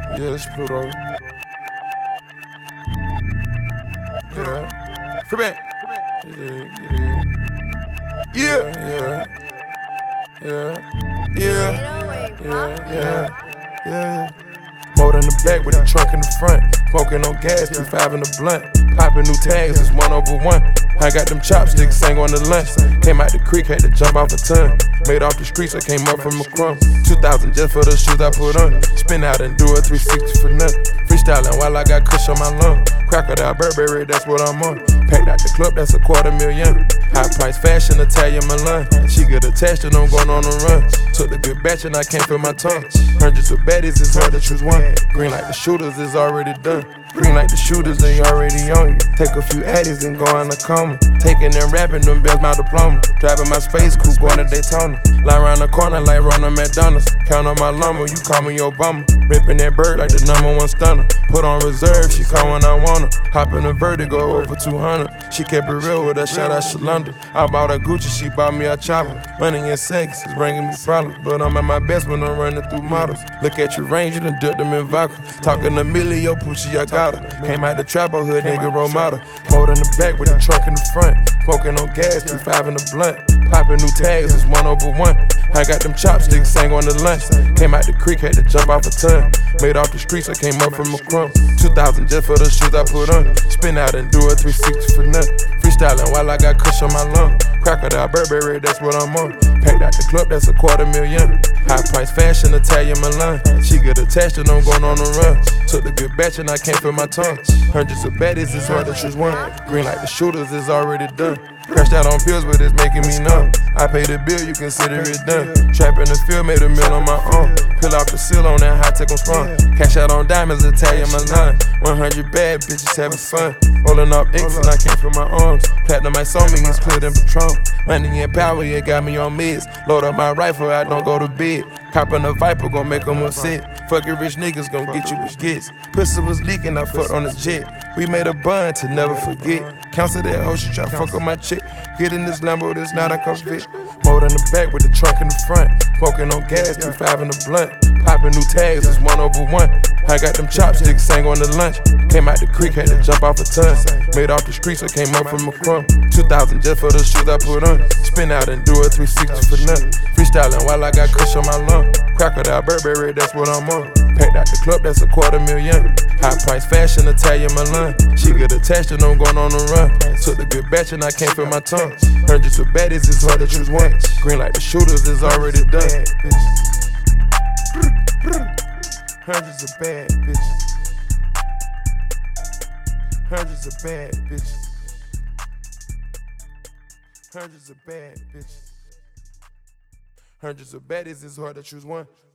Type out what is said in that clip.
Yeah, let's put it over. Yeah. Free back. Yeah. Yeah. More than the back with the trunk in the front. Smoking on gas, 2.5 in the blunt. Popping new tags, it's 1/1. I got them chopsticks, ain't going to lunch. Came out the creek, had to jump off a ton. Made off the streets, I came up from a crumb. 2,000 just for the shoes I put on. Spin out and do a 360 for nothing. Freestyling while I got kush on my lung. Crocodile Burberry, that's what I'm on. Packed out the club, that's $250,000. High price fashion, Italian Milan. She get attached and I'm going on a run. Took the good batch and I can't feel my tongue. Hundreds of baddies, it's hard to choose one. Green like the shooters, is already done. Green like the shooters, they already on you. Take a few addies and go in a coma. Taking and rapping, them bells my diploma. Driving my space coupe, going to Daytona. Lie around the corner like Ronald McDonald's. Count on my lumber, you call me Obama. Ripping that bird like the #1 stunner. Put on reserve, she call when I want her. Hop in a Vertigo over 200. She kept it real with a shout out Shalonda. I bought a Gucci, she bought me a chopper. Money and sex is bringing me problems, but I'm at my best when I'm running through models. Look at your range, you done dipped them in vodka. Talking to Emilio Pucci, I got her. Came out the trap, a hood nigga role model. Hold in the back with the trunk in the front. Smoking on gas, 2.5 in the blunt. Popping new tags, it's 1/1. I got them chopsticks, ain't going to lunch. Came out the creek, had to jump off a ton. Made off the streets, I came up from a crumb. 2,000 just for the shoes I put on. Spin out and do a 360 for nothing. Freestyling while I got kush on my lung. Crocodile Burberry, that's what I'm on. Packed out the club, that's $250,000. High price fashion, Italian Milan. She get attached and I'm going on a run. Took the good batch and I can't feel my tongue. Hundreds of baddies, it's hard to choose one. Green like the shooters, is already done. Crashed out on pills, but it's making me numb. I paid the bill, you consider it done. Trap in the field, made a meal on my own. Peel off the seal on that high tech on sprung. Cash out on diamonds, Italian Milan. 100 bad bitches having fun. Rolling up inks and I can't feel my arms. Platinum ice on me, it's clear than Patron. Money and power, it got me on meds. Load up my rifle, I don't go to bed. Coppin' a Viper, gon' make them upset. Fucking rich niggas gon' get you what gets. Pussy was leaking, I fucked on his jet. We made a bun to never forget. Counsel that hoe, she try fuck on my chick. Get in this Lambo, this not a convict. More in the back with the trunk in the front. Smoking on gas, 2.5 in the blunt. Popping new tags, it's 1/1. I got them chopsticks, ain't going to lunch. Came out the creek, had to jump off a ton. Made off the streets, I came up from a crumb. 2,000 just for the shoes I put on. Spin out and do a 360 for nothing. Freestyling while I got kush on my lung. Crocodile Burberry, that's what I'm on. Packed out the club, that's $250,000. High price fashion, Italian Milan. She get attached and I'm going on a run. Took the good batch and I can't feel my tongue. Hundreds of baddies, it's hard to choose one. Green like the shooters, is already done. Hundreds of bad bitches. Hundreds of bad bitches. Hundreds of bad bitches. Hundreds of baddies, it's hard to choose one.